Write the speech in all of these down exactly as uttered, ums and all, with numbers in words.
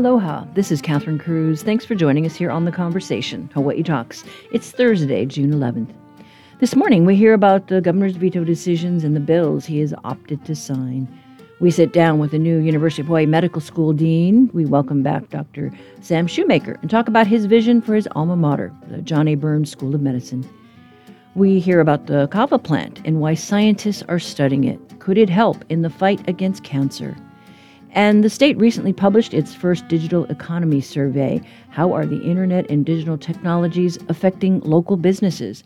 Aloha, this is Catherine Cruz. Thanks for joining us here on The Conversation, Hawaii Talks. It's Thursday, June eleventh. This morning we hear about the governor's veto decisions and the bills he has opted to sign. We sit down with the new University of Hawaii Medical School dean. We welcome back Doctor Sam Shoemaker and talk about his vision for his alma mater, the John A. Burns School of Medicine. We hear about the kava plant and why scientists are studying it. Could it help in the fight against cancer? And the state recently published its first digital economy survey. How are the internet and digital technologies affecting local businesses?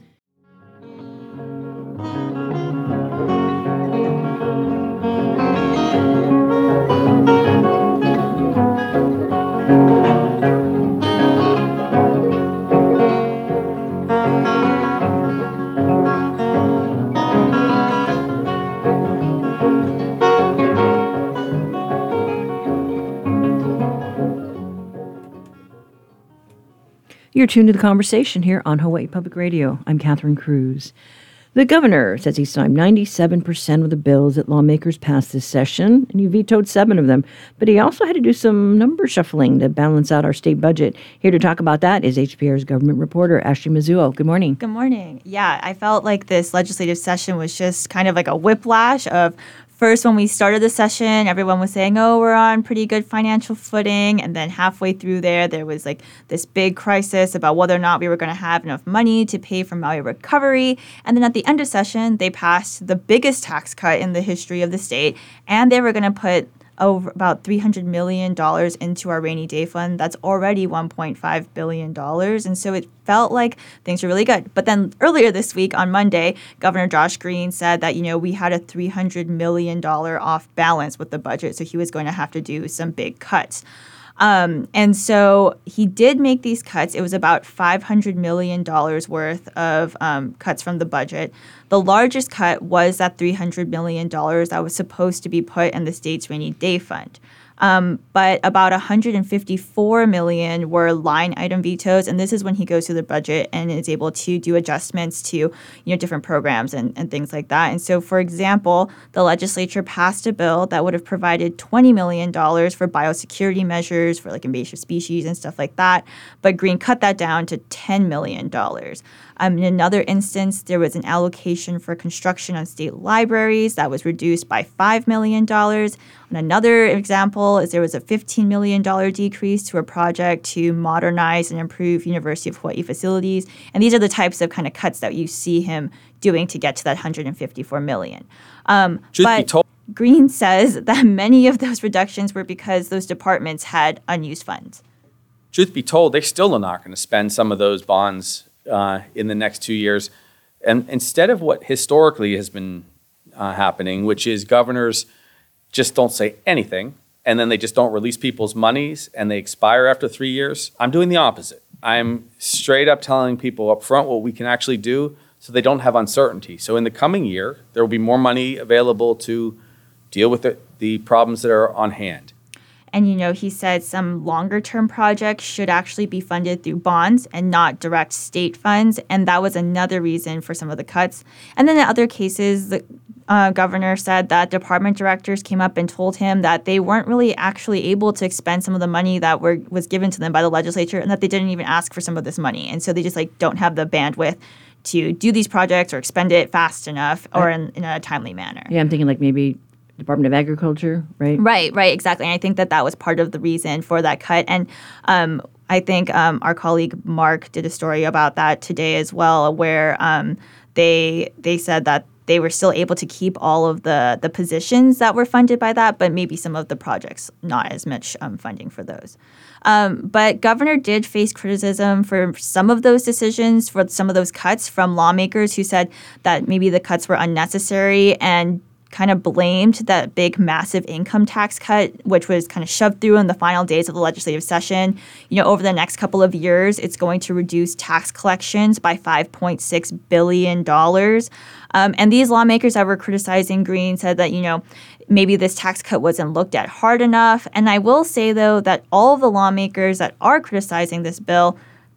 You're tuned to The Conversation here on Hawaii Public Radio. I'm Catherine Cruz. The governor says he signed ninety-seven percent of the bills that lawmakers passed this session, and he vetoed seven of them. But he also had to do some number shuffling to balance out our state budget. Here to talk about that is H P R's government reporter, Ashley Mizuo. Good morning. Good morning. Yeah, I felt like this legislative session was just kind of like a whiplash of first, when we started the session, everyone was saying, oh, we're on pretty good financial footing. And then halfway through there, there was like this big crisis about whether or not we were going to have enough money to pay for Maui recovery. And then at the end of session, they passed the biggest tax cut in the history of the state. And they were going to put over about three hundred million dollars into our rainy day fund. That's already one point five billion dollars. And so it felt like things were really good. But then earlier this week on Monday, Governor Josh Green said that, you know, we had a three hundred million dollars off balance with the budget. So he was going to have to do some big cuts. Um, and so he did make these cuts. It was about five hundred million dollars worth of um, cuts from the budget. The largest cut was that three hundred million dollars that was supposed to be put in the state's rainy day fund. Um, but about one hundred fifty-four million dollars were line item vetoes, and this is when he goes through the budget and is able to do adjustments to, you know, different programs and, and things like that. And so, for example, the legislature passed a bill that would have provided twenty million dollars for biosecurity measures for like invasive species and stuff like that, but Green cut that down to ten million dollars. Um, in another instance, there was an allocation for construction on state libraries that was reduced by five million dollars. And another example is there was a fifteen million dollars decrease to a project to modernize and improve University of Hawaii facilities. And these are the types of kind of cuts that you see him doing to get to that one hundred fifty-four million dollars. Um, Truth but be told, Green says that many of those reductions were because those departments had unused funds. Truth be told, they still are not going to spend some of those bonds uh, in the next two years. And instead of what historically has been uh, happening, which is governors just don't say anything, and then they just don't release people's monies, and they expire after three years, I'm doing the opposite. I'm straight up telling people up front what we can actually do so they don't have uncertainty. So in the coming year, there will be more money available to deal with the, the problems that are on hand. And, you know, he said some longer-term projects should actually be funded through bonds and not direct state funds. And that was another reason for some of the cuts. And then in other cases, the uh, governor said that department directors came up and told him that they weren't really actually able to expend some of the money that were was given to them by the legislature and that they didn't even ask for some of this money. And so they just, like, don't have the bandwidth to do these projects or expend it fast enough or in, in a timely manner. Yeah, I'm thinking like maybe Department of Agriculture, right? Right, right, exactly. And I think that that was part of the reason for that cut. And um, I think um, our colleague Mark did a story about that today as well, where um, they they said that they were still able to keep all of the, the positions that were funded by that, but maybe some of the projects, not as much um, funding for those. Um, but Governor did face criticism for some of those decisions, for some of those cuts from lawmakers who said that maybe the cuts were unnecessary and kind of blamed that big, massive income tax cut, which was kind of shoved through in the final days of the legislative session. You know, over the next couple of years, it's going to reduce tax collections by five point six billion dollars. Um, and these lawmakers that were criticizing Green said that, you know, maybe this tax cut wasn't looked at hard enough. And I will say, though, that all of the lawmakers that are criticizing this bill,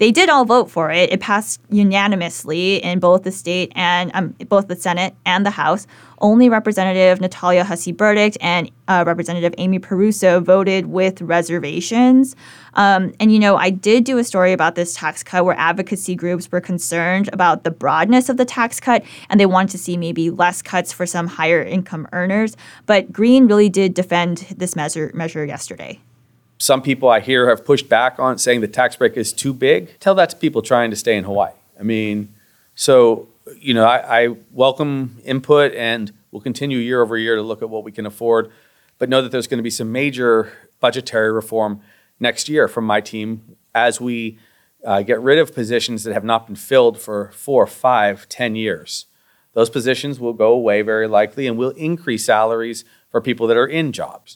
they did all vote for it. It passed unanimously in both the state and um, both the Senate and the House. Only Representative Natalia Hussey-Burdick and uh, Representative Amy Peruso voted with reservations. Um, and, you know, I did do a story about this tax cut where advocacy groups were concerned about the broadness of the tax cut, and they wanted to see maybe less cuts for some higher income earners. But Green really did defend this measure, measure yesterday. Some people I hear have pushed back on it, saying the tax break is too big. Tell that to people trying to stay in Hawaii. I mean, so, you know, I, I welcome input, and we'll continue year over year to look at what we can afford, but know that there's going to be some major budgetary reform next year from my team as we uh, get rid of positions that have not been filled for four, five, ten years. Those positions will go away very likely, and we'll increase salaries for people that are in jobs.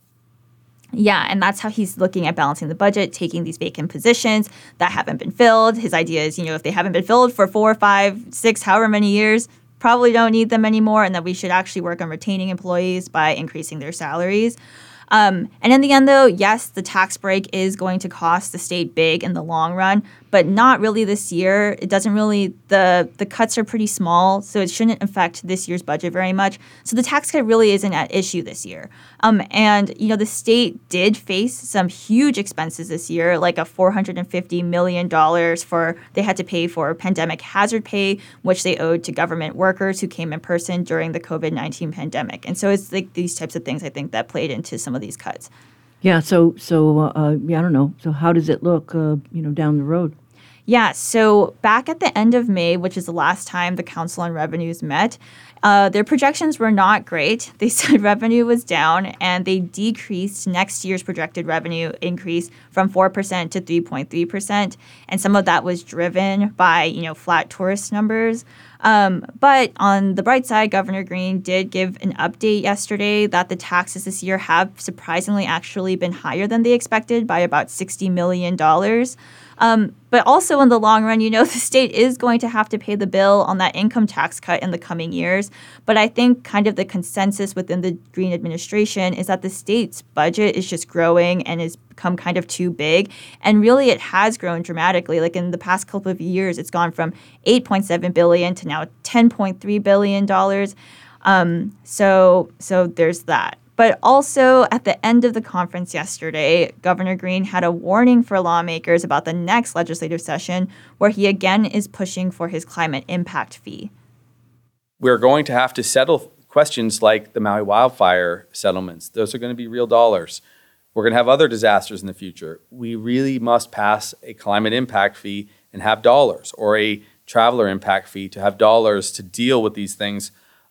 Yeah, and that's how he's looking at balancing the budget, taking these vacant positions that haven't been filled. His idea is, you know, if they haven't been filled for four, five, six, however many years, probably don't need them anymore, and that we should actually work on retaining employees by increasing their salaries. Um, and in the end, though, yes, the tax break is going to cost the state big in the long run, but not really this year. It doesn't really, the the cuts are pretty small, so it shouldn't affect this year's budget very much. So the tax cut really isn't at issue this year. Um, and, you know, the state did face some huge expenses this year, like a four hundred fifty million dollars for, they had to pay for pandemic hazard pay, which they owed to government workers who came in person during the COVID nineteen pandemic. And so it's like these types of things, I think, that played into some of these cuts. Yeah. So, so uh, yeah, I don't know. So how does it look, uh, you know, down the road? Yeah, so back at the end of May, which is the last time the Council on Revenues met, uh, their projections were not great. They said revenue was down, and they decreased next year's projected revenue increase from four percent to three point three percent. And some of that was driven by, you know, flat tourist numbers. Um, but on the bright side, Governor Green did give an update yesterday that the taxes this year have surprisingly actually been higher than they expected by about sixty million dollars. Um, but also in the long run, you know, the state is going to have to pay the bill on that income tax cut in the coming years. But I think kind of the consensus within the Green administration is that the state's budget is just growing and has become kind of too big. And really, it has grown dramatically. Like in the past couple of years, it's gone from eight point seven billion dollars to now ten point three billion dollars. Um, so, so there's that. But also, at the end of the conference yesterday, Governor Green had a warning for lawmakers about the next legislative session, where he again is pushing for his climate impact fee. We're going to have to settle questions like the Maui wildfire settlements. Those are going to be real dollars. We're going to have other disasters in the future. We really must pass a climate impact fee and have dollars, or a traveler impact fee to have dollars to deal with these things,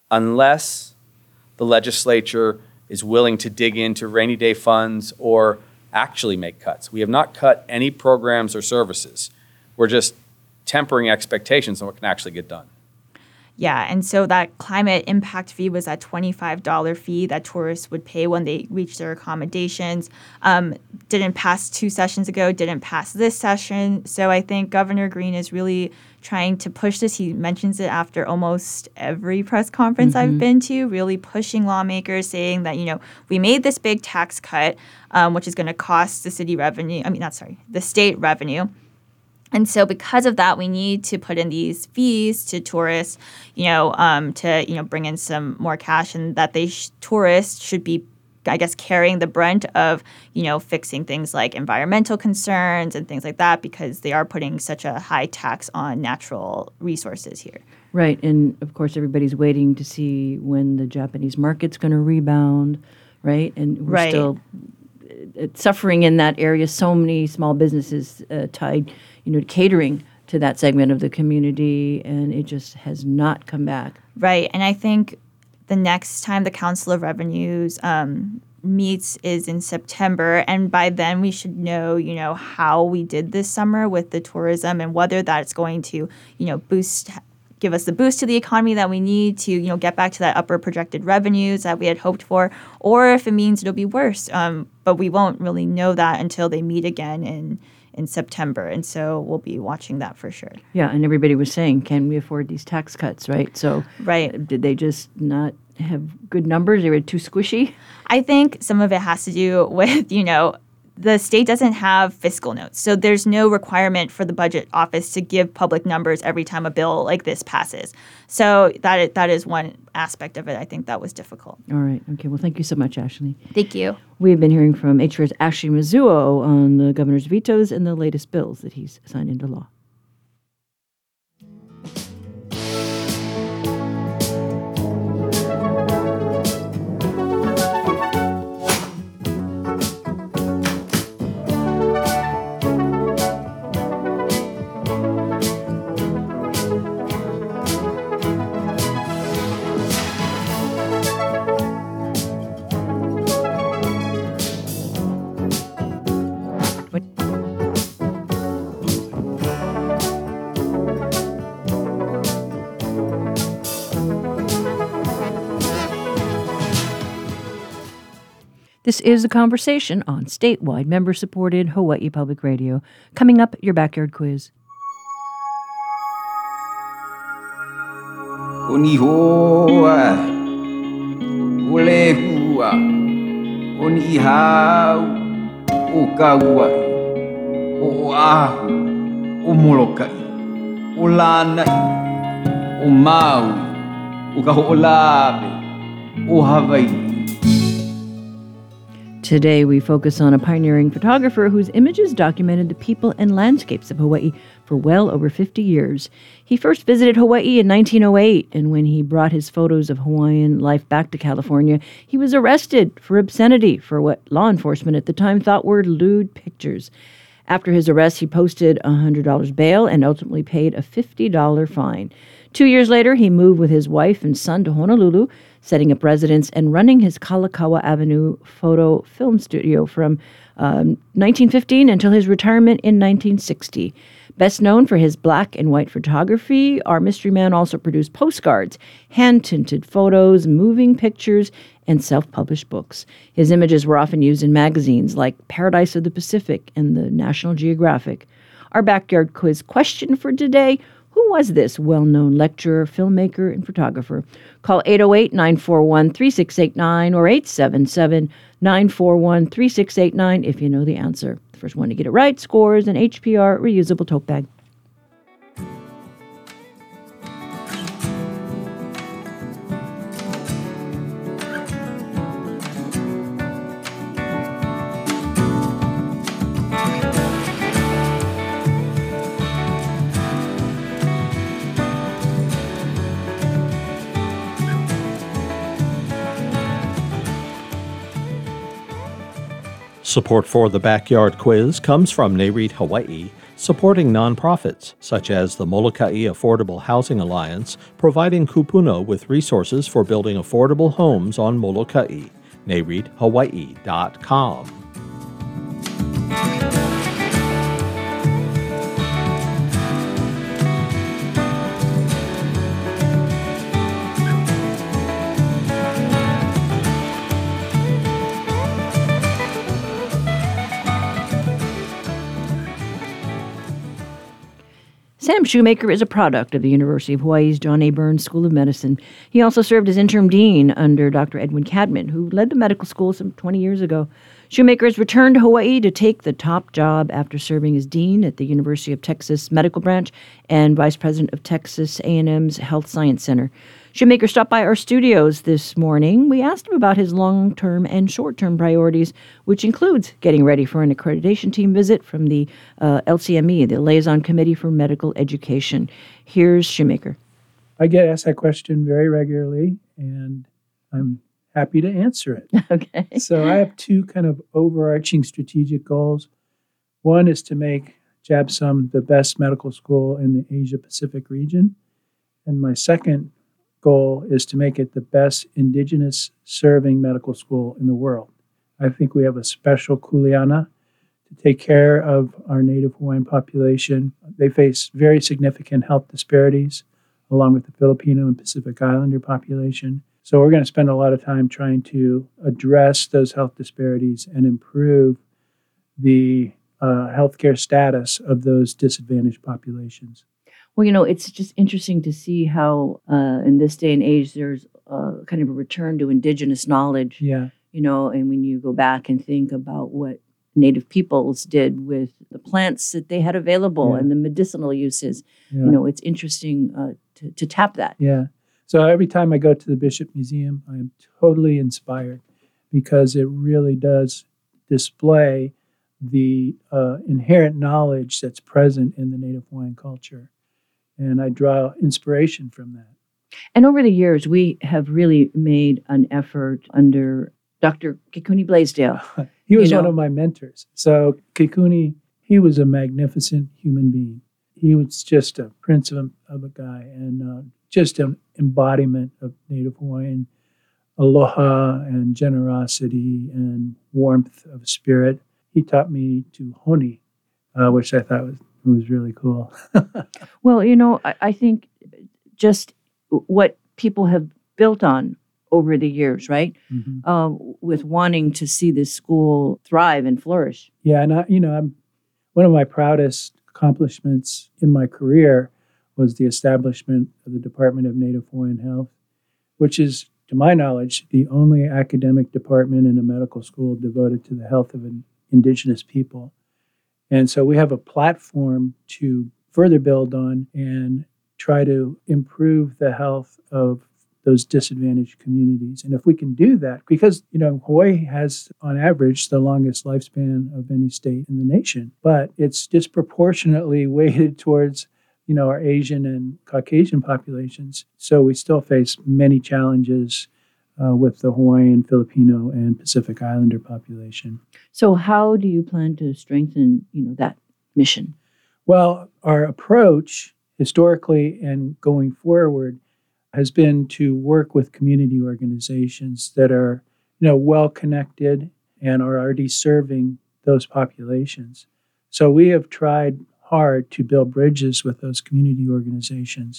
unless the legislature is willing to dig into rainy day funds or actually make cuts. We have not cut any programs or services. We're just tempering expectations on what can actually get done. Yeah, and so that climate impact fee was that twenty-five dollars fee that tourists would pay when they reach their accommodations. Um, didn't pass two sessions ago, didn't pass this session. So I think Governor Green is really trying to push this. He mentions it after almost every press conference mm-hmm. I've been to, really pushing lawmakers, saying that, you know, we made this big tax cut, um, which is going to cost the city revenue, I mean, not sorry, the state revenue. And so because of that, we need to put in these fees to tourists, you know, um, to, you know, bring in some more cash, and that they sh- tourists should be, I guess, carrying the brunt of, you know, fixing things like environmental concerns and things like that, because they are putting such a high tax on natural resources here. Right. And of course, everybody's waiting to see when the Japanese market's going to rebound, right? And we're right. still uh, suffering in that area. So many small businesses uh, tied, you know, catering to that segment of the community, and it just has not come back. Right. And I think the next time the Council of Revenues um, meets is in September, and by then we should know, you know, how we did this summer with the tourism, and whether that's going to, you know, boost, give us the boost to the economy that we need to, you know, get back to that upper projected revenues that we had hoped for, or if it means it'll be worse. Um, but we won't really know that until they meet again in in September. And so we'll be watching that for sure. Yeah, and everybody was saying, can we afford these tax cuts, right? So right. did they just not have good numbers? They were too squishy? I think some of it has to do with, you know, the state doesn't have fiscal notes. So there's no requirement for the budget office to give public numbers every time a bill like this passes. So that is, that is one aspect of it. I think that was difficult. All right. Okay. Well, thank you so much, Ashley. Thank you. We've been hearing from H R S Ashley Mizuo on the governor's vetoes and the latest bills that he's signed into law. This is The Conversation on statewide, member-supported Hawaii Public Radio. Coming up, your backyard quiz. Oni hoa, ole hua, oni hau, o kauai, o ahu, o molokai, o lanai, o Maui, o ka ho'olawe, o Hawaii. Today, we focus on a pioneering photographer whose images documented the people and landscapes of Hawaii for well over fifty years. He first visited Hawaii in nineteen oh eight, and when he brought his photos of Hawaiian life back to California, he was arrested for obscenity for what law enforcement at the time thought were lewd pictures. After his arrest, he posted a one hundred dollars bail and ultimately paid a fifty dollars fine. Two years later, he moved with his wife and son to Honolulu, setting up residence and running his Kalakaua Avenue photo film studio from um, nineteen fifteen until his retirement in nineteen sixty. Best known for his black and white photography, our mystery man also produced postcards, hand-tinted photos, moving pictures, and self-published books. His images were often used in magazines like Paradise of the Pacific and the National Geographic. Our backyard quiz question for today: who was this well-known lecturer, filmmaker, and photographer? Call eight oh eight, nine four one, three six eight nine or eight seven seven, nine four one, three six eight nine if you know the answer. The first one to get it right scores an H P R reusable tote bag. Support for the Backyard Quiz comes from NAREIT Hawaii, supporting nonprofits such as the Molokai Affordable Housing Alliance, providing Kupuno with resources for building affordable homes on Molokai. nareit hawaii dot com. Sam Shoemaker is a product of the University of Hawaii's John A. Burns School of Medicine. He also served as interim dean under Doctor Edwin Cadman, who led the medical school some twenty years ago. Shoemaker has returned to Hawaii to take the top job after serving as dean at the University of Texas Medical Branch and vice president of Texas A and M's Health Science Center. Shoemaker stopped by our studios this morning. We asked him about his long-term and short-term priorities, which includes getting ready for an accreditation team visit from the uh, L C M E, the Liaison Committee for Medical Education. Here's Shoemaker. I get asked that question very regularly, and I'm happy to answer it. Okay. So I have two kind of overarching strategic goals. One is to make JABSOM the best medical school in the Asia-Pacific region. And my second goal is to make it the best indigenous serving medical school in the world. I think we have a special kuleana to take care of our Native Hawaiian population. They face very significant health disparities along with the Filipino and Pacific Islander population. So we're going to spend a lot of time trying to address those health disparities and improve the uh, healthcare status of those disadvantaged populations. Well, you know, it's just interesting to see how uh, in this day and age there's uh, kind of a return to indigenous knowledge. Yeah. You know, and when you go back and think about what Native peoples did with the plants that they had available Yeah. and the medicinal uses. Yeah. You know, it's interesting uh, to, to tap that. Yeah. So every time I go to the Bishop Museum, I am totally inspired because it really does display the uh, inherent knowledge that's present in the Native Hawaiian culture. And I draw inspiration from that. And over the years, we have really made an effort under Doctor Kikuni Blaisdell. He was You know. one of my mentors. So Kikuni, he was a magnificent human being. He was just a prince of, of a guy and uh, just an embodiment of Native Hawaiian aloha and generosity and warmth of spirit. He taught me to honi, uh, which I thought was, was really cool. Well, you know, I, I think just what people have built on over the years, right? Mhm. Um, with wanting to see this school thrive and flourish. Yeah, and I, you know, I'm one of my proudest accomplishments in my career was the establishment of the Department of Native Hawaiian Health, which is, to my knowledge, the only academic department in a medical school devoted to the health of in, indigenous people. And so we have a platform to further build on and try to improve the health of those disadvantaged communities. And if we can do that, because, you know, Hawaii has, on average, the longest lifespan of any state in the nation, but it's disproportionately weighted towards, you know, our Asian and Caucasian populations. So we still face many challenges uh, with the Hawaiian, Filipino, and Pacific Islander population. So how do you plan to strengthen, you know, that mission? Well, our approach historically and going forward has been to work with community organizations that are, you know, well connected and are already serving those populations. So we have tried hard to build bridges with those community organizations.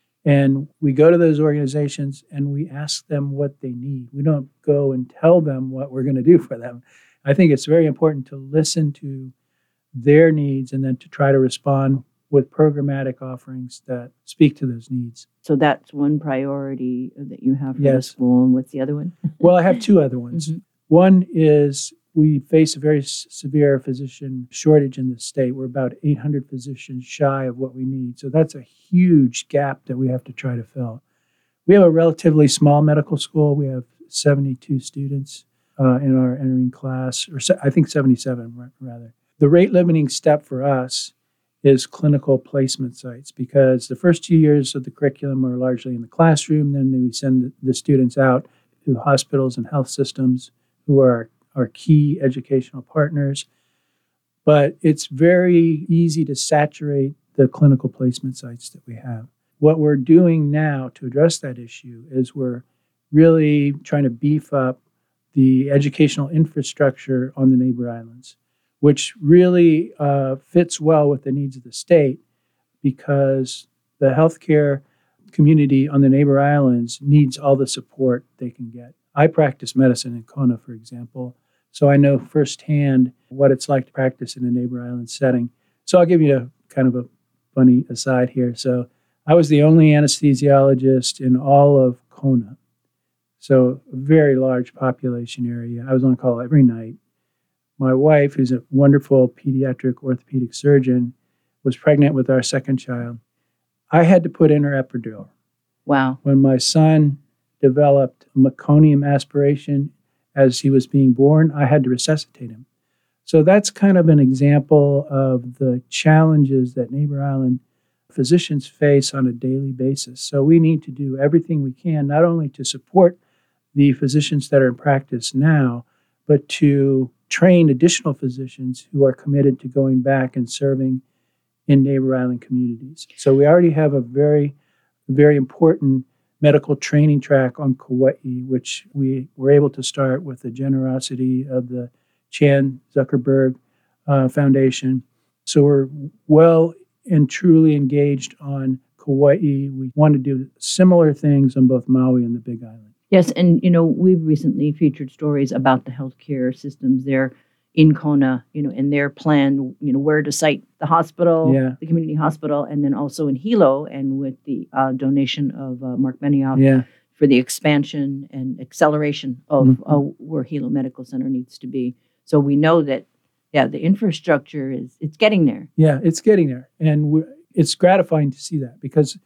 And we go to those organizations and we ask them what they need. We don't go and tell them what we're going to do for them. I think it's very important to listen to their needs and then to try to respond with programmatic offerings that speak to those needs. So that's one priority that you have for the Yes. school. And what's the other one? Well, I have two other ones. Mhm. One is we face a very s- severe physician shortage in the state. We're about eight hundred physicians shy of what we need. So that's a huge gap that we have to try to fill. We have a relatively small medical school. We have seventy-two students uh, in our entering class, or se- I think seventy-seven ra- rather. The rate limiting step for us is clinical placement sites, because the first two years of the curriculum are largely in the classroom. Then we send the- the students out to hospitals and health systems who are our key educational partners. But it's very easy to saturate the clinical placement sites that we have. What we're doing now to address that issue is we're really trying to beef up the educational infrastructure on the neighbor islands, which really uh, fits well with the needs of the state, because the healthcare community on the neighbor islands needs all the support they can get. I practice medicine in Kona, for example, so I know firsthand what it's like to practice in a neighbor island setting. So I'll give you a kind of a funny aside here. So I was the only anesthesiologist in all of Kona, so a very large population area. I was on call every night. My wife, who's a wonderful pediatric orthopedic surgeon, was pregnant with our second child. I had to put in her epidural. Wow. When my son developed meconium aspiration as he was being born, I had to resuscitate him. So that's kind of an example of the challenges that Neighbor Island physicians face on a daily basis. So we need to do everything we can, not only to support the physicians that are in practice now, but to train additional physicians who are committed to going back and serving in Neighbor Island communities. So we already have a very, very important medical training track on Kauai, which we were able to start with the generosity of the Chan Zuckerberg uh, Foundation. So we're well and truly engaged on Kauai. We want to do similar things on both Maui and the Big Island. Yes, and you know, we've recently featured stories about the healthcare systems there in Kona, you know, and their plan, you know, where to site the hospital, Yeah. the community hospital, and then also in Hilo, and with the uh, donation of uh, Mark Benioff Yeah. for the expansion and acceleration of Mhm. uh, where Hilo Medical Center needs to be. So we know that Yeah, the infrastructure is it's getting there. Yeah, it's getting there. And we're, it's gratifying to see that because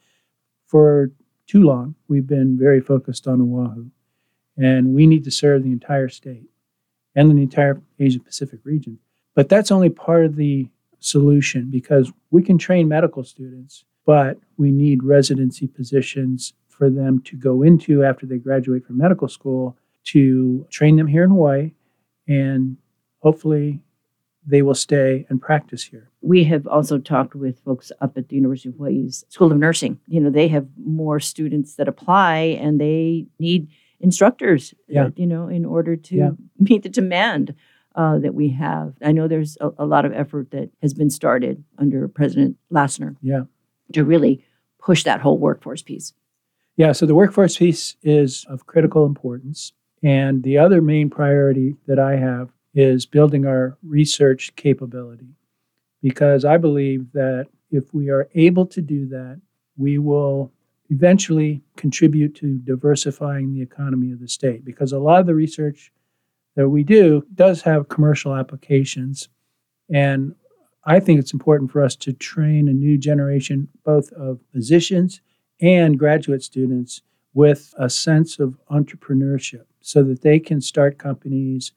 for too long, we've been very focused on Oahu. And we need to serve the entire state and the entire Asia Pacific region. But that's only part of the solution because we can train medical students, but we need residency positions for them to go into after they graduate from medical school to train them here in Hawaii, and hopefully they will stay and practice here. We have also talked with folks up at the University of Hawaii's School of Nursing. You know, they have more students that apply and they need instructors, Yeah. uh, you know, in order to Yeah. meet the demand uh, that we have. I know there's a, a lot of effort that has been started under President Lassner Yeah. to really push that whole workforce piece. Yeah, so the workforce piece is of critical importance. And the other main priority that I have is building our research capability. Because I believe that if we are able to do that, we will eventually contribute to diversifying the economy of the state. Because a lot of the research that we do does have commercial applications. And I think it's important for us to train a new generation, both of physicians and graduate students, with a sense of entrepreneurship so that they can start companies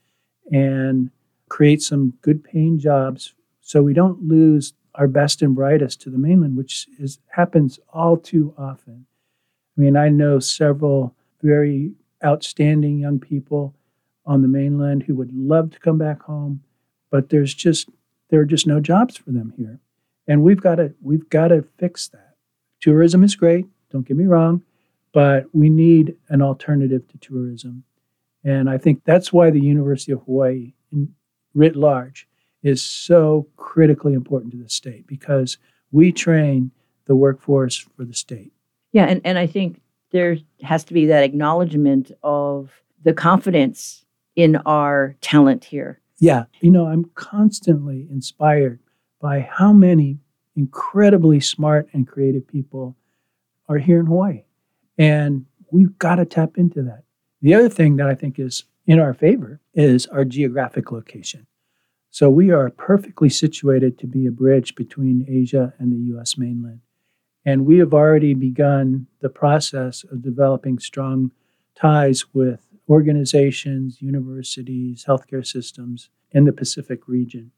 and create some good paying jobs so we don't lose our best and brightest to the mainland, which is happens all too often. I mean, I know several very outstanding young people on the mainland who would love to come back home, but there's just there are just no jobs for them here. And we've got to we've got to fix that. Tourism is great, don't get me wrong, but we need an alternative to tourism. And I think that's why the University of Hawaii, in, writ large, is so critically important to the state, because we train the workforce for the state. Yeah, and, and I think there has to be that acknowledgement of the confidence in our talent here. Yeah, you know, I'm constantly inspired by how many incredibly smart and creative people are here in Hawaii. And we've got to tap into that. The other thing that I think is in our favor is our geographic location. So we are perfectly situated to be a bridge between Asia and the U S mainland. And we have already begun the process of developing strong ties with organizations, universities, healthcare systems in the Pacific region.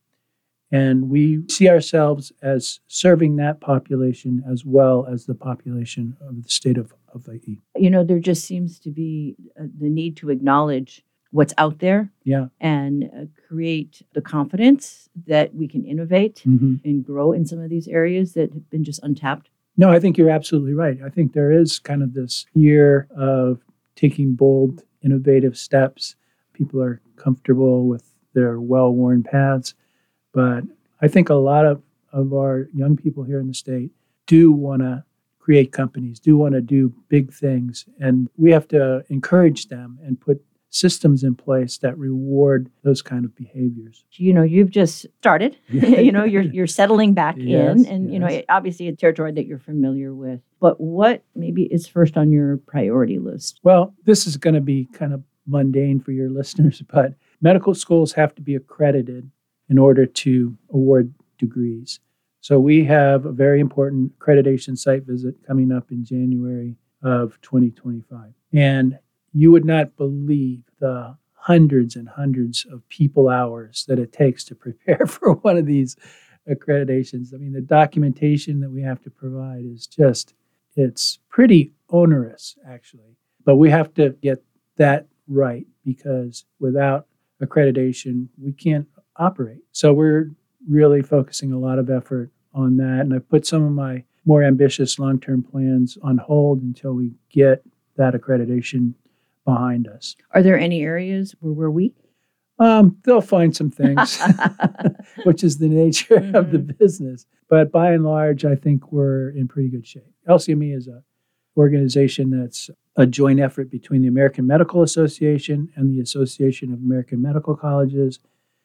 And we see ourselves as serving that population as well as the population of the state of Hawaii. You know, there just seems to be uh, the need to acknowledge what's out there Yeah. and uh, create the confidence that we can innovate Mm-hmm. and grow in some of these areas that have been just untapped. No, I think you're absolutely right. I think there is kind of this year of taking bold, innovative steps. People are comfortable with their well-worn paths. But I think a lot of, of our young people here in the state do want to create companies, do want to do big things. And we have to encourage them and put systems in place that reward those kind of behaviors. You know, you've just started. you know, you're you're settling back Yes, in, and you know, yes. it, obviously a territory that you're familiar with. But what maybe is first on your priority list? Well, this is going to be kind of mundane for your listeners, but medical schools have to be accredited in order to award degrees. So we have a very important accreditation site visit coming up in January of twenty twenty-five. And you would not believe the hundreds and hundreds of people hours that it takes to prepare for one of these accreditations. I mean, the documentation that we have to provide is just, it's pretty onerous, actually. But we have to get that right, because without accreditation, we can't operate. So we're really focusing a lot of effort on that. And I've put some of my more ambitious long-term plans on hold until we get that accreditation behind us. Are there any areas where we're weak? Um, they'll find some things, which is the nature mm-hmm. of the business. But by and large, I think we're in pretty good shape. L C M E is an organization that's a joint effort between the American Medical Association and the Association of American Medical Colleges.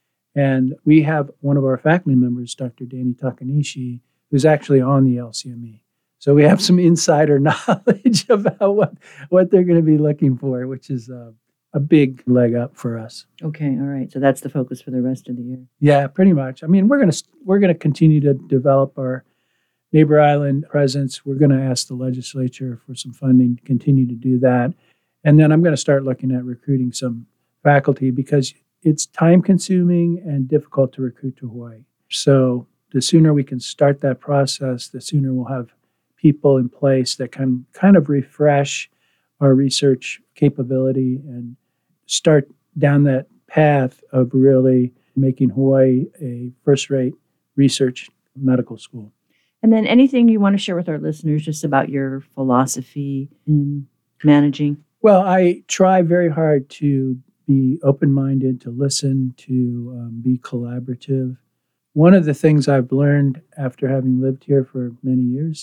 And we have one of our faculty members, Doctor Danny Takanishi, who's actually on the L C M E. So we have some insider knowledge about what, what they're going to be looking for, which is uh, a big leg up for us. Okay, all right. So that's the focus for the rest of the year. Yeah, pretty much. I mean, we're gonna we're gonna continue to develop our neighbor island presence. We're gonna ask the legislature for some funding to continue to do that, and then I'm gonna start looking at recruiting some faculty because it's time consuming and difficult to recruit to Hawaii. So the sooner we can start that process, the sooner we'll have people in place that can kind of refresh our research capability and start down that path of really making Hawaii a first-rate research medical school. And then anything you want to share with our listeners just about your philosophy in managing? Well, I try very hard to be open-minded, to listen, to um, be collaborative. One of the things I've learned after having lived here for many years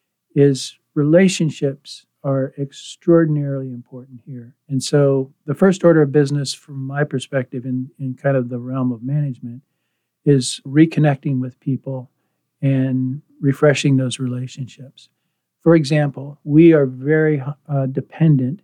is relationships are extraordinarily important here. And so the first order of business from my perspective in, in kind of the realm of management is reconnecting with people and refreshing those relationships. For example, we are very uh, dependent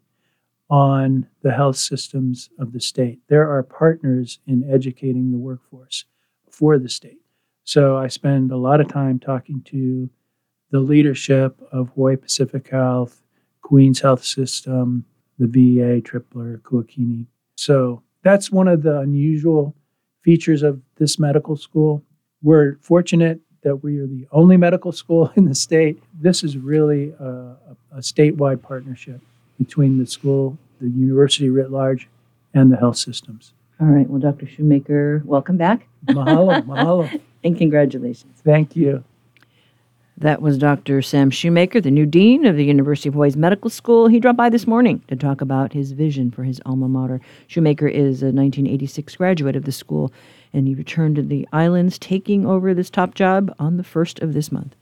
on the health systems of the state. There are partners in educating the workforce for the state. So I spend a lot of time talking to the leadership of Hawaii Pacific Health, Queens Health System, the V A, Tripler, Kuakini. So that's one of the unusual features of this medical school. We're fortunate that we are the only medical school in the state. This is really a, a, a statewide partnership between the school, the university writ large, and the health systems. All right. Well, Doctor Shoemaker, welcome back. Mahalo, mahalo. And congratulations. Thank you. That was Doctor Sam Shoemaker, the new dean of the University of Hawaii's Medical School. He dropped by this morning to talk about his vision for his alma mater. Shoemaker is a nineteen eighty-six graduate of the school, and he returned to the islands, taking over this top job on the first of this month.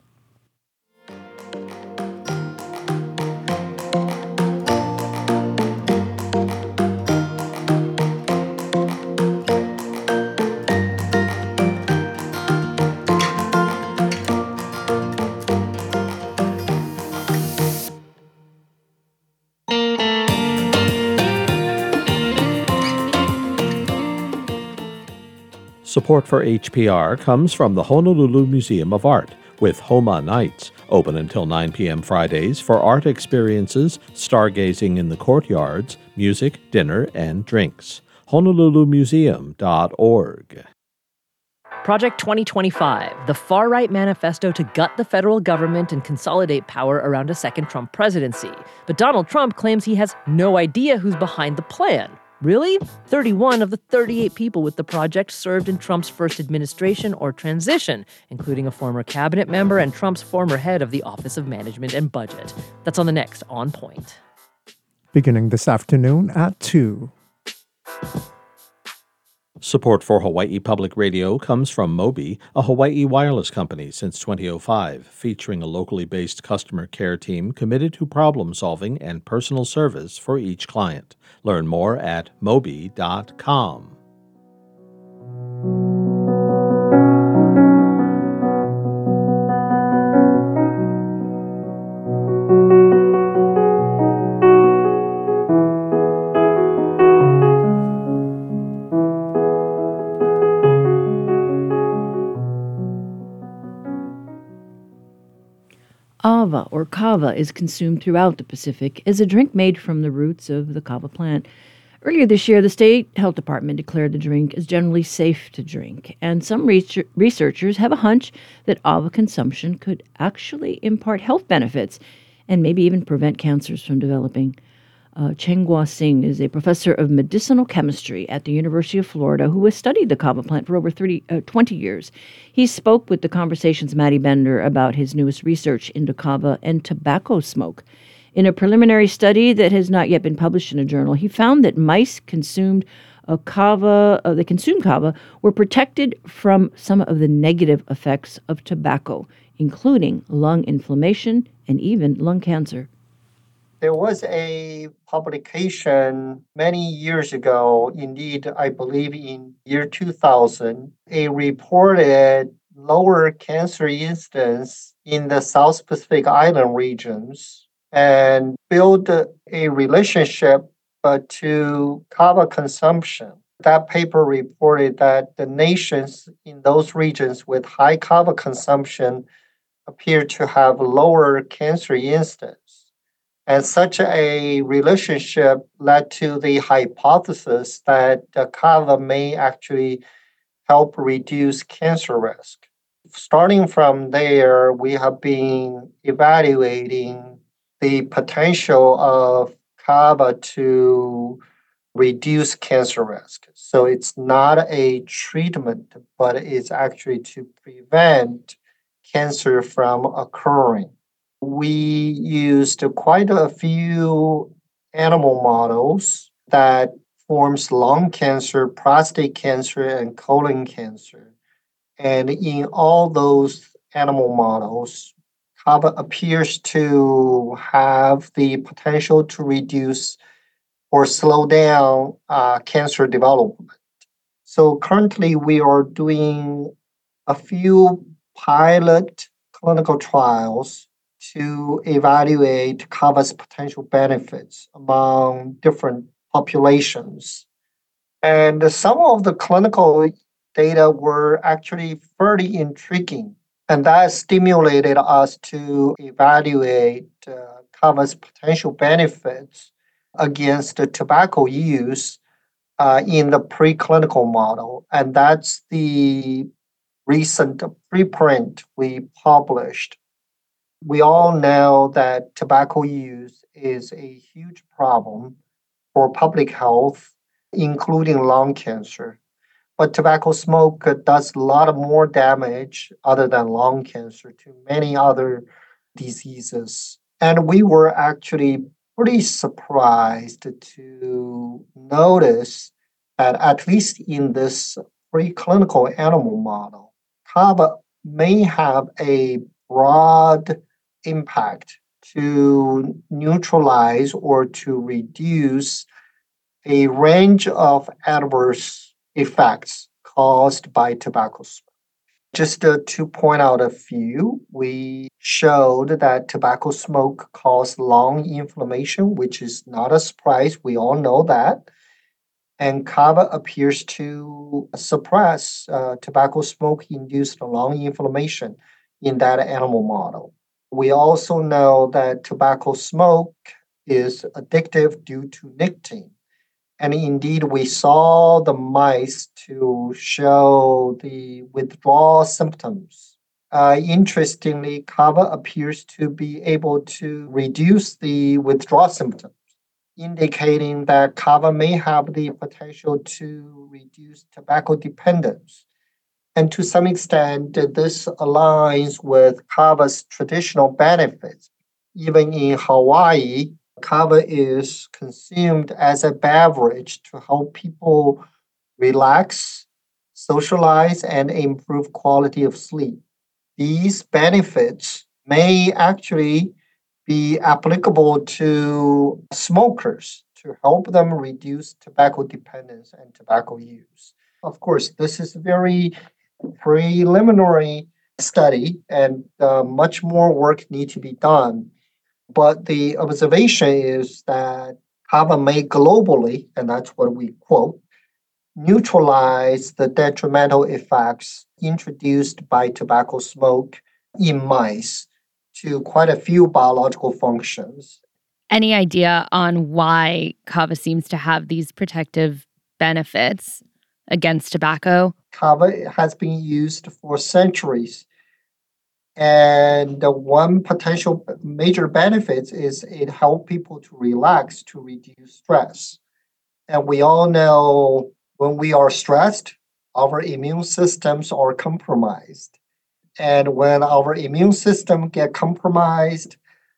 Support for H P R comes from the Honolulu Museum of Art, with Homa Nights, open until nine p.m. Fridays for art experiences, stargazing in the courtyards, music, dinner, and drinks. honolulu museum dot org. Project twenty twenty-five, the far-right manifesto to gut the federal government and consolidate power around a second Trump presidency. But Donald Trump claims he has no idea who's behind the plan. Really? thirty-one of the thirty-eight people with the project served in Trump's first administration or transition, including a former cabinet member and Trump's former head of the Office of Management and Budget. That's on the next On Point. Beginning this afternoon at two. Support for Hawaii Public Radio comes from Mobi, a Hawaii wireless company since two thousand five, featuring a locally based customer care team committed to problem solving and personal service for each client. Learn more at mobi dot com. Ava, or kava, is consumed throughout the Pacific as a drink made from the roots of the kava plant. Earlier this year, the state health department declared the drink as generally safe to drink, and some research- researchers have a hunch that ava consumption could actually impart health benefits and maybe even prevent cancers from developing. Uh, Chenghua Singh is a professor of medicinal chemistry at the University of Florida who has studied the kava plant for over thirty, uh, twenty years. He spoke with the Conversation's Maddie Bender about his newest research into kava and tobacco smoke. In a preliminary study that has not yet been published in a journal, he found that mice consumed a kava, uh, they consumed kava, were protected from some of the negative effects of tobacco, including lung inflammation and even lung cancer. There was a publication many years ago, indeed, I believe in year two thousand, a reported lower cancer incidence in the South Pacific Island regions and built a relationship but to kava consumption. That paper reported that the nations in those regions with high kava consumption appear to have lower cancer incidence. And such a relationship led to the hypothesis that the kava may actually help reduce cancer risk. Starting from there, we have been evaluating the potential of kava to reduce cancer risk. So it's not a treatment, but it's actually to prevent cancer from occurring. We used quite a few animal models that forms lung cancer, prostate cancer, and colon cancer. And in all those animal models, kava appears to have the potential to reduce or slow down uh, cancer development. So currently, we are doing a few pilot clinical trials to evaluate kava's potential benefits among different populations. And some of the clinical data were actually fairly intriguing, and that stimulated us to evaluate uh, kava's potential benefits against the tobacco use uh, in the preclinical model. And that's the recent preprint we published. We all know that tobacco use is a huge problem for public health, including lung cancer. But tobacco smoke does a lot more damage other than lung cancer to many other diseases. And we were actually pretty surprised to notice that at least in this preclinical animal model, kava may have a broad impact to neutralize or to reduce a range of adverse effects caused by tobacco smoke. Just uh, to point out a few, we showed that tobacco smoke causes lung inflammation, which is not a surprise. We all know that. And kava appears to suppress uh, tobacco smoke-induced lung inflammation in that animal model. We also know that tobacco smoke is addictive due to nicotine. And indeed, we saw the mice to show the withdrawal symptoms. Uh, interestingly, kava appears to be able to reduce the withdrawal symptoms, indicating that kava may have the potential to reduce tobacco dependence. And to some extent, this aligns with kava's traditional benefits. Even in Hawaii, kava is consumed as a beverage to help people relax, socialize, and improve quality of sleep. These benefits may actually be applicable to smokers to help them reduce tobacco dependence and tobacco use. Of course, this is a very preliminary study, and uh, much more work needs to be done. But the observation is that kava may globally, and that's what we quote, neutralize the detrimental effects introduced by tobacco smoke in mice to quite a few biological functions. Any idea on why kava seems to have these protective benefits against tobacco? Kava has been used for centuries. And the one potential major benefit is it helps people to relax, to reduce stress. And we all know when we are stressed, our immune systems are compromised. And when our immune system get compromised,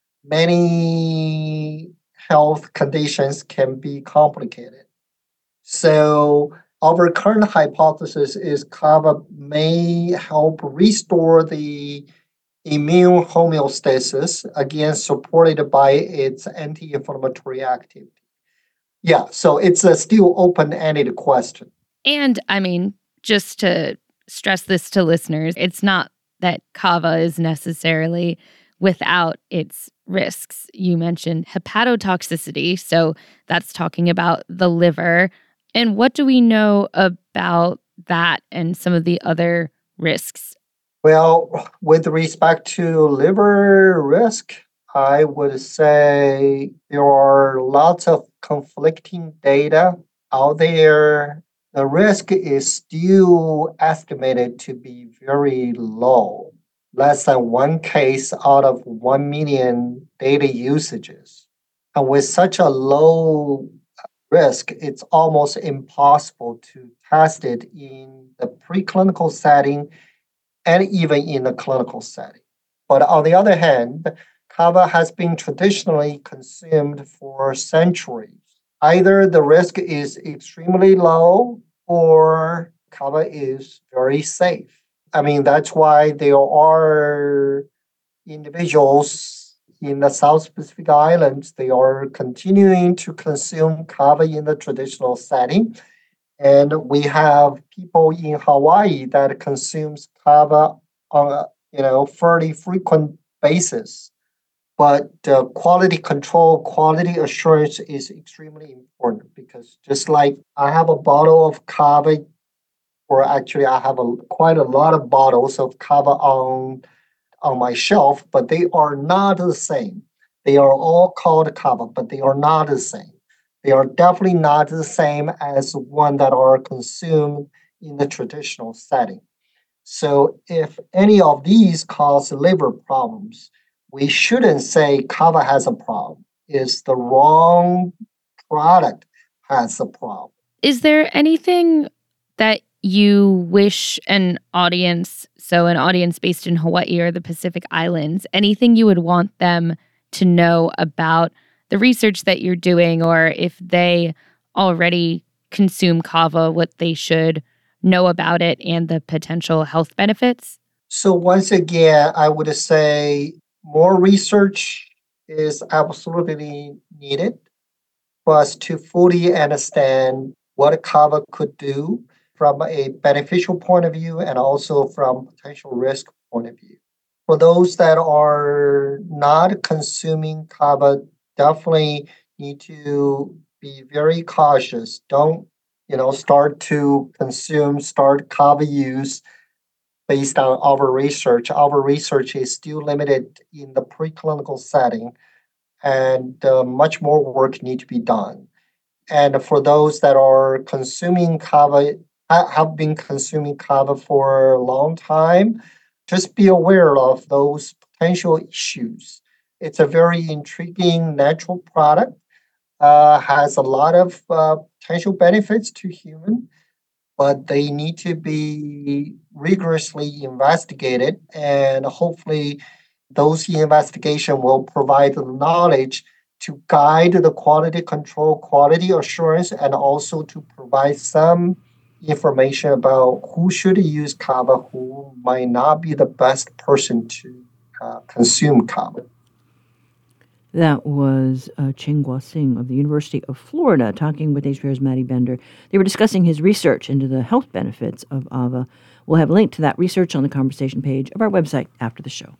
many health conditions can be complicated. So our current hypothesis is kava may help restore the immune homeostasis, again, supported by its anti-inflammatory activity. Yeah, so it's a still open-ended question. And I mean, just to stress this to listeners, it's not that kava is necessarily without its risks. You mentioned hepatotoxicity, so that's talking about the liver. And what do we know about that and some of the other risks? Well, with respect to liver risk, I would say there are lots of conflicting data out there. The risk is still estimated to be very low, less than one case out of one million data usages. And with such a low risk, it's almost impossible to test it in the preclinical setting and even in the clinical setting. But on the other hand, kava has been traditionally consumed for centuries. Either the risk is extremely low or kava is very safe. I mean, that's why there are individuals in the South Pacific Islands, they are continuing to consume kava in the traditional setting. And we have people in Hawaii that consumes kava on a you know fairly frequent basis. But uh, quality control, quality assurance is extremely important because just like I have a bottle of kava, or actually I have a quite a lot of bottles of kava on on my shelf, but they are not the same. They are all called kava, but they are not the same. They are definitely not the same as one that are consumed in the traditional setting. So if any of these cause liver problems, we shouldn't say kava has a problem. It's the wrong product has a problem. Is there anything that you wish an audience, so an audience based in Hawaii or the Pacific Islands, anything you would want them to know about the research that you're doing, or if they already consume kava, what they should know about it and the potential health benefits? So once again, I would say more research is absolutely needed for us to fully understand what kava could do from a beneficial point of view and also from potential risk point of view. For those that are not consuming kava, definitely need to be very cautious. Don't, you know, start to consume, start kava use based on our research. Our research is still limited in the preclinical setting, and uh, much more work needs to be done. And for those that are consuming kava, have been consuming kava for a long time, just be aware of those potential issues. It's a very intriguing natural product, uh, has a lot of uh, potential benefits to human, but they need to be rigorously investigated, and hopefully those investigation will provide the knowledge to guide the quality control, quality assurance, and also to provide some information about who should use kava, who might not be the best person to uh, consume kava. That was uh, Ching-Hua Singh of the University of Florida talking with H P R's Maddie Bender. They were discussing his research into the health benefits of kava. We'll have a link to that research on the conversation page of our website after the show.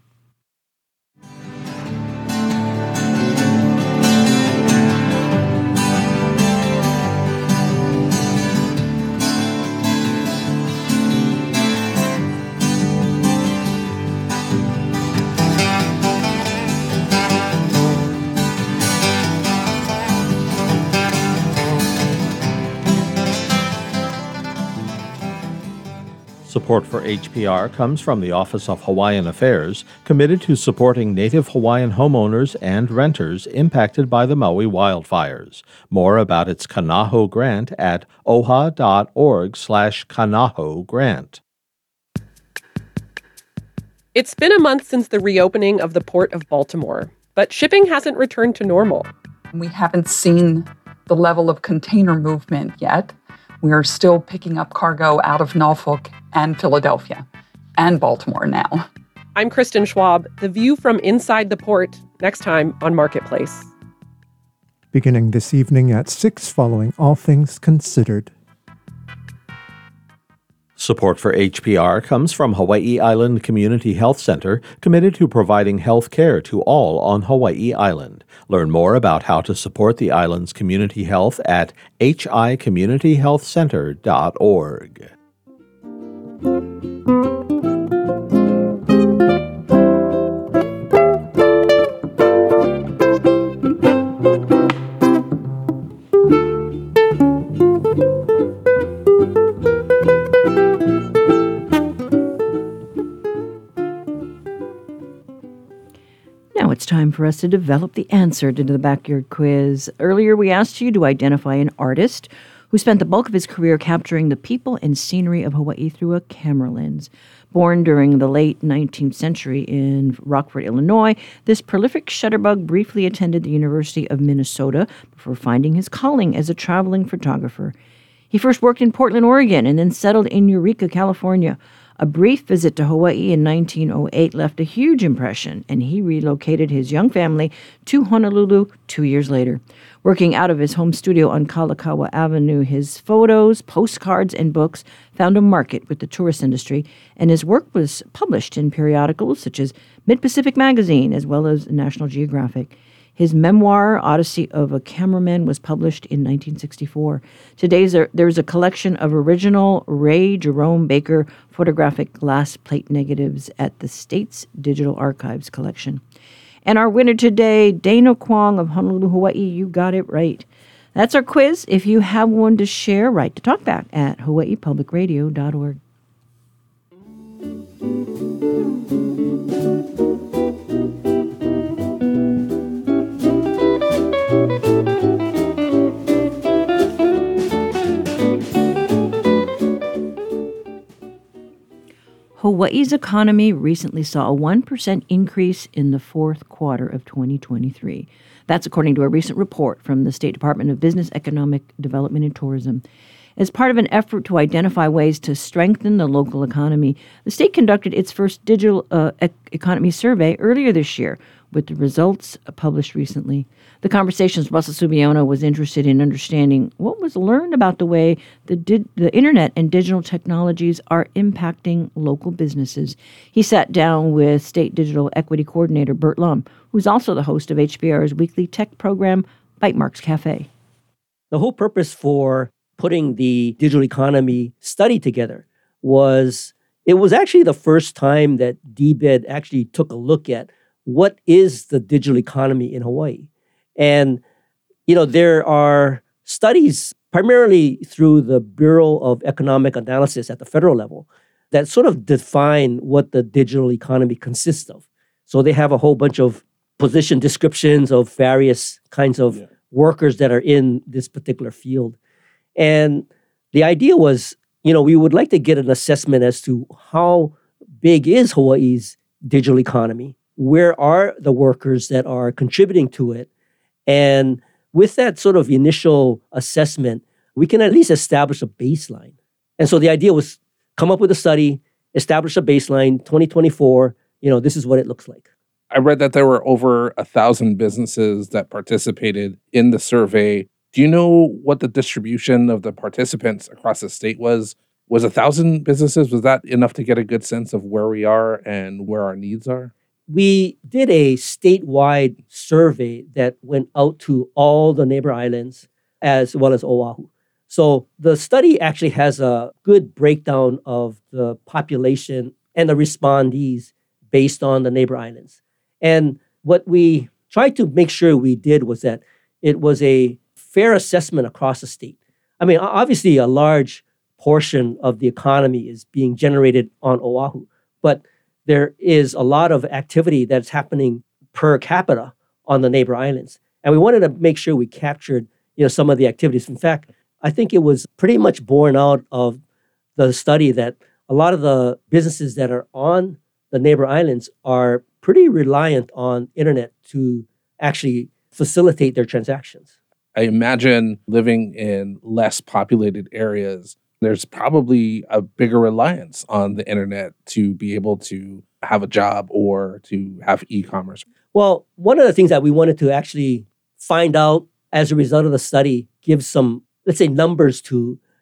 Support for H P R comes from the Office of Hawaiian Affairs, committed to supporting Native Hawaiian homeowners and renters impacted by the Maui wildfires. More about its Kanaho grant at oha.org slash Kanaho grant. It's been a month since the reopening of the Port of Baltimore, but shipping hasn't returned to normal. We haven't seen the level of container movement yet. We are still picking up cargo out of Norfolk and Philadelphia and Baltimore now. I'm Kristen Schwab. The view from inside the port, next time on Marketplace. Beginning this evening at six following All Things Considered. Support for H P R comes from Hawaii Island Community Health Center, committed to providing health care to all on Hawaii Island. Learn more about how to support the island's community health at h i community health center dot org. Now it's time for us to develop the answer to the backyard quiz. Earlier, we asked you to identify an artist who spent the bulk of his career capturing the people and scenery of Hawaii through a camera lens. Born during the late nineteenth century in Rockford, Illinois, this prolific shutterbug briefly attended the University of Minnesota before finding his calling as a traveling photographer. He first worked in Portland, Oregon, and then settled in Eureka, California. A brief visit to Hawaii in nineteen oh eight left a huge impression, and he relocated his young family to Honolulu two years later. Working out of his home studio on Kalakaua Avenue, his photos, postcards, and books found a market with the tourist industry, and his work was published in periodicals such as Mid-Pacific Magazine as well as National Geographic. His memoir, Odyssey of a Cameraman, was published in nineteen sixty-four. Today, there's a collection of original Ray Jerome Baker photographic glass plate negatives at the State's Digital Archives collection. And our winner today, Dana Kwong of Honolulu, Hawaii, you got it right. That's our quiz. If you have one to share, write to talkback at hawaii public radio dot org. Hawaii's economy recently saw a one percent increase in the fourth quarter of twenty twenty-three. That's according to a recent report from the State Department of Business, Economic Development, and Tourism. As part of an effort to identify ways to strengthen the local economy, the state conducted its first digital uh, e- economy survey earlier this year, with the results published recently. The Conversation's Russell Subiono was interested in understanding what was learned about the way the, di- the internet and digital technologies are impacting local businesses. He sat down with State Digital Equity Coordinator Bert Lum, who's also the host of H B R's weekly tech program, Bytemarks Cafe. The whole purpose for putting the digital economy study together was, it was actually the first time that D B E D actually took a look at what is the digital economy in Hawaii. And, you know, there are studies primarily through the Bureau of Economic Analysis at the federal level that sort of define what the digital economy consists of. So they have a whole bunch of position descriptions of various kinds of yeah. workers that are in this particular field. And the idea was, you know, we would like to get an assessment as to how big is Hawaii's digital economy? Where are the workers that are contributing to it? And with that sort of initial assessment, we can at least establish a baseline. And so the idea was come up with a study, establish a baseline, twenty twenty-four, you know, this is what it looks like. I read that there were over a thousand businesses that participated in the survey. Do you know what the distribution of the participants across the state was? Was a thousand businesses, was that enough to get a good sense of where we are and where our needs are? We did a statewide survey that went out to all the neighbor islands as well as Oahu. So the study actually has a good breakdown of the population and the respondees based on the neighbor islands. And what we tried to make sure we did was that it was a fair assessment across the state. I mean, obviously a large portion of the economy is being generated on Oahu, but there is a lot of activity that's happening per capita on the neighbor islands. And we wanted to make sure we captured, you know, some of the activities. In fact, I think it was pretty much borne out of the study that a lot of the businesses that are on the neighbor islands are pretty reliant on internet to actually facilitate their transactions. I imagine living in less populated areas, there's probably a bigger reliance on the internet to be able to have a job or to have e-commerce. Well, one of the things that we wanted to actually find out as a result of the study, give some, let's say, numbers to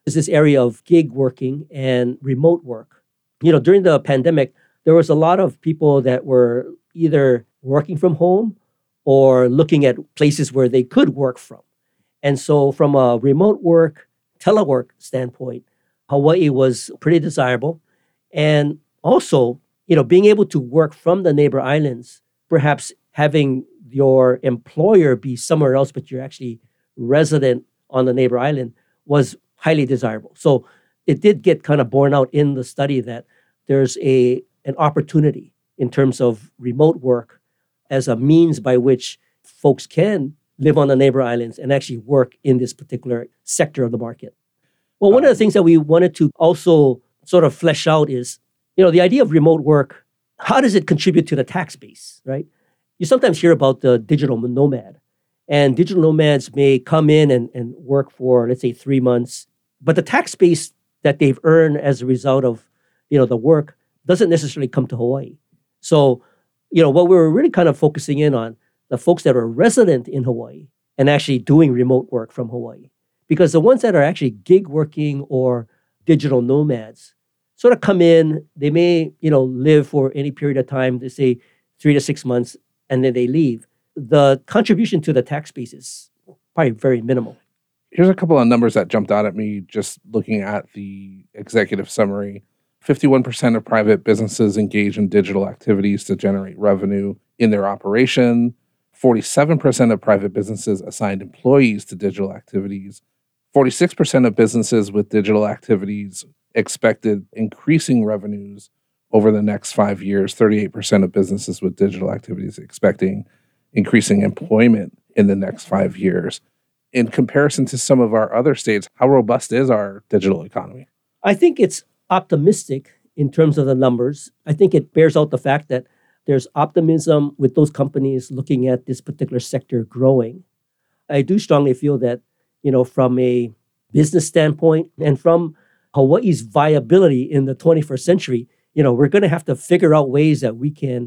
is this area of gig working and remote work. You know, during the pandemic, there was a lot of people that were either working from home or looking at places where they could work from. And so from a remote work, telework standpoint, Hawaii was pretty desirable. And also, you know, being able to work from the neighbor islands, perhaps having your employer be somewhere else, but you're actually resident on the neighbor island, was highly desirable. So it did get kind of borne out in the study that there's a an opportunity in terms of remote work as a means by which folks can live on the neighbor islands and actually work in this particular sector of the market. Well, one of the things that we wanted to also sort of flesh out is, you know, the idea of remote work, how does it contribute to the tax base, right? You sometimes hear about the digital nomad, and digital nomads may come in and, and work for, let's say, three months, but the tax base that they've earned as a result of, you know, the work doesn't necessarily come to Hawaii. So, you know, what we were really kind of focusing in on, the folks that are resident in Hawaii and actually doing remote work from Hawaii. Because the ones that are actually gig working or digital nomads sort of come in, they may, you know, live for any period of time, they say three to six months, and then they leave. The contribution to the tax base is probably very minimal. Here's a couple of numbers that jumped out at me just looking at the executive summary. fifty-one percent of private businesses engage in digital activities to generate revenue in their operation. forty-seven percent of private businesses assigned employees to digital activities. forty-six percent of businesses with digital activities expected increasing revenues over the next five years. thirty-eight percent of businesses with digital activities expecting increasing employment in the next five years. In comparison to some of our other states, how robust is our digital economy? I think it's optimistic in terms of the numbers. I think it bears out the fact that there's optimism with those companies looking at this particular sector growing. I do strongly feel that, you know, from a business standpoint and from Hawaii's viability in the twenty-first century, you know, we're going to have to figure out ways that we can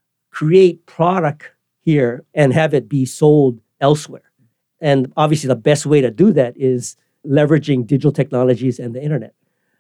create product here and have it be sold elsewhere. And obviously the best way to do that is leveraging digital technologies and the internet.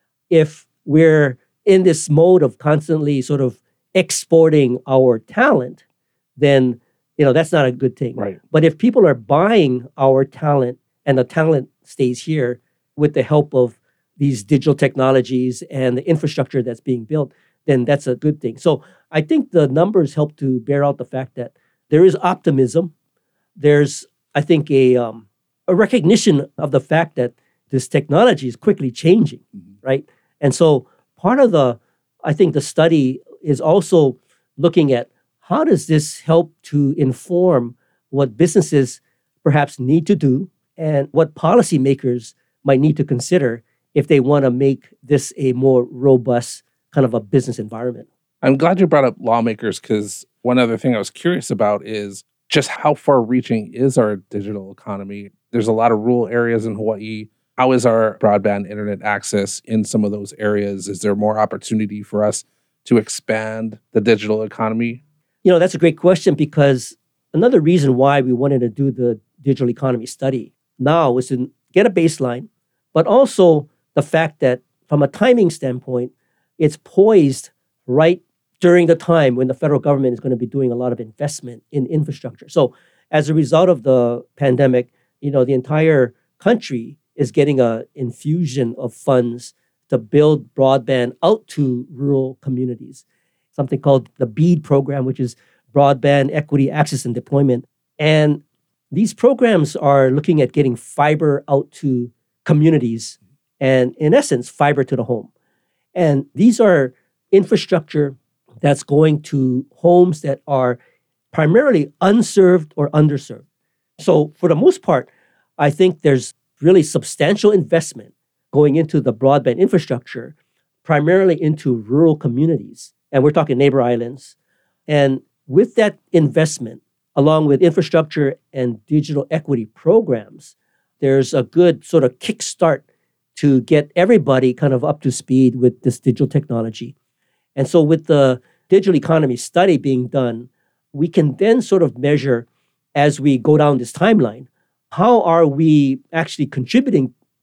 If we're in this mode of constantly sort of exporting our talent, then, you know, that's not a good thing. Right. But if people are buying our talent and the talent stays here with the help of these digital technologies and the infrastructure that's being built, then that's a good thing. So I think the numbers help to bear out the fact that there is optimism. There's, I think, a um, a recognition of the fact that this technology is quickly changing, mm-hmm. right? And so part of the, I think the study is also looking at how does this help to inform what businesses perhaps need to do and what policymakers might need to consider if they want to make this a more robust kind of a business environment. I'm glad you brought up lawmakers, because one other thing I was curious about is just how far-reaching is our digital economy? There's a lot of rural areas in Hawaii. How is our broadband internet access in some of those areas? Is there more opportunity for us to expand the digital economy? You know, that's a great question, because another reason why we wanted to do the digital economy study now was to get a baseline, but also the fact that from a timing standpoint, it's poised right during the time when the federal government is going to be doing a lot of investment in infrastructure. So as a result of the pandemic, you know, the entire country is getting an infusion of funds to build broadband out to rural communities. Something called the BEAD program, which is Broadband Equity Access and Deployment. And these programs are looking at getting fiber out to communities and, in essence, fiber to the home. And these are infrastructure that's going to homes that are primarily unserved or underserved. So for the most part, I think there's really substantial investment going into the broadband infrastructure, primarily into rural communities. And we're talking neighbor islands. And with that investment, along with infrastructure and digital equity programs, there's a good sort of kickstart to get everybody kind of up to speed with this digital technology. And so with the digital economy study being done, we can then sort of measure as we go down this timeline, how are we actually contributing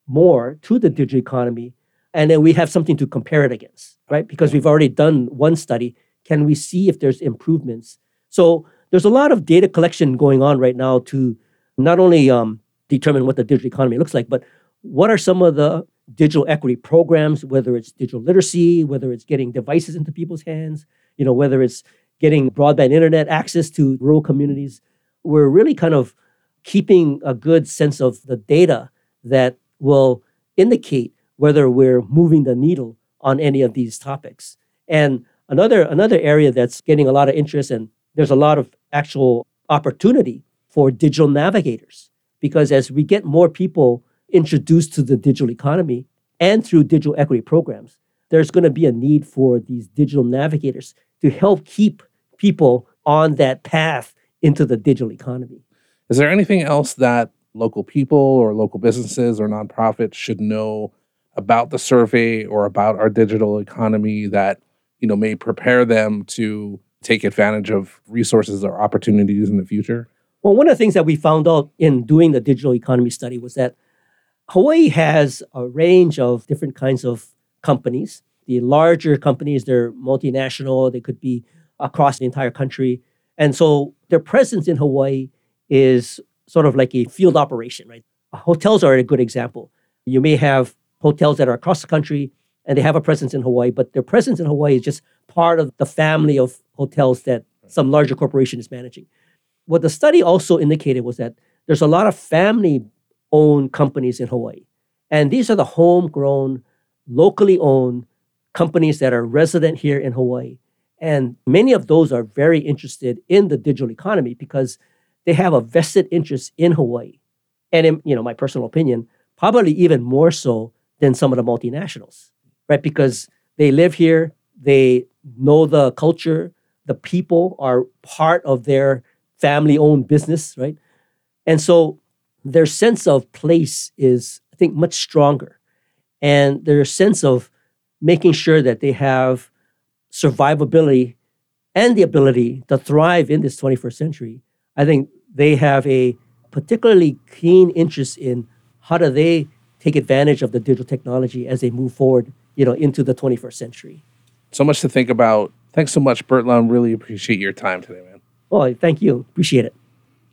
more to the digital economy, and then we have something to compare it against, right? Because we've already done one study. Can we see if there's improvements? So there's a lot of data collection going on right now to not only um, determine what the digital economy looks like, but what are some of the digital equity programs, whether it's digital literacy, whether it's getting devices into people's hands, you know, whether it's getting broadband internet access to rural communities. We're really kind of keeping a good sense of the data that will indicate whether we're moving the needle on any of these topics. And another another area that's getting a lot of interest, and there's a lot of actual opportunity for digital navigators, because as we get more people introduced to the digital economy and through digital equity programs, there's going to be a need for these digital navigators to help keep people on that path into the digital economy. Is there anything else that local people or local businesses or nonprofits should know about the survey or about our digital economy that, you know, may prepare them to take advantage of resources or opportunities in the future? Well, one of the things that we found out in doing the digital economy study was that Hawaii has a range of different kinds of companies. The larger companies, they're multinational, they could be across the entire country. And so their presence in Hawaii is sort of like a field operation, right? Hotels are a good example. You may have hotels that are across the country and they have a presence in Hawaii, but their presence in Hawaii is just part of the family of hotels that some larger corporation is managing. What the study also indicated was that there's a lot of family-owned companies in Hawaii. And these are the homegrown, locally owned companies that are resident here in Hawaii. And many of those are very interested in the digital economy because they have a vested interest in Hawaii. And in, you know, my personal opinion, probably even more so than some of the multinationals, right? Because they live here, they know the culture, the people are part of their family-owned business, right? And so their sense of place is, I think, much stronger. And their sense of making sure that they have survivability and the ability to thrive in this twenty-first century, I think they have a particularly keen interest in how do they take advantage of the digital technology as they move forward, you know, into the twenty-first century. So much to think about. Thanks so much, Burt Lum. Really appreciate your time today, man. Oh, thank you. Appreciate it.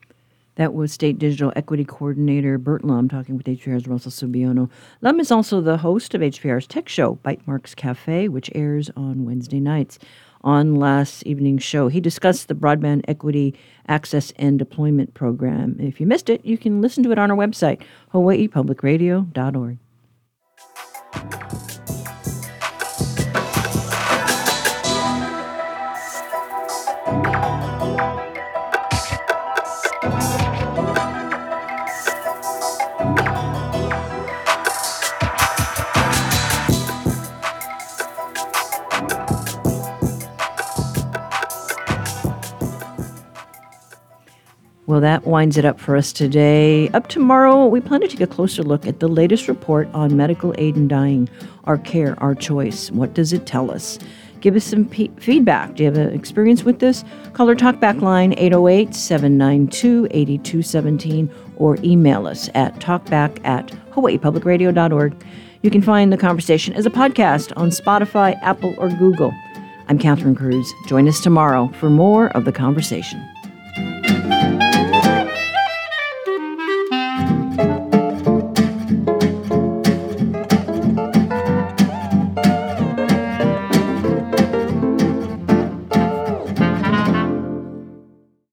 That was State Digital Equity Coordinator Burt Lum talking with H P R's Russell Subiono. Lum is also the host of H P R's Tech Show, Bytemarks Cafe, which airs on Wednesday nights. On last evening's show, he discussed the Broadband Equity Access and Deployment Program. If you missed it, you can listen to it on our website, hawaii public radio dot org. Well, that winds it up for us today. Up tomorrow, we plan to take a closer look at the latest report on medical aid in dying, Our Care, Our Choice. What does it tell us? Give us some p- feedback. Do you have an experience with this? Call our talkback line eight oh eight, seven nine two, eight two one seven or email us at talkback at hawaii public radio dot org. You can find the conversation as a podcast on Spotify, Apple, or Google. I'm Catherine Cruz. Join us tomorrow for more of the conversation.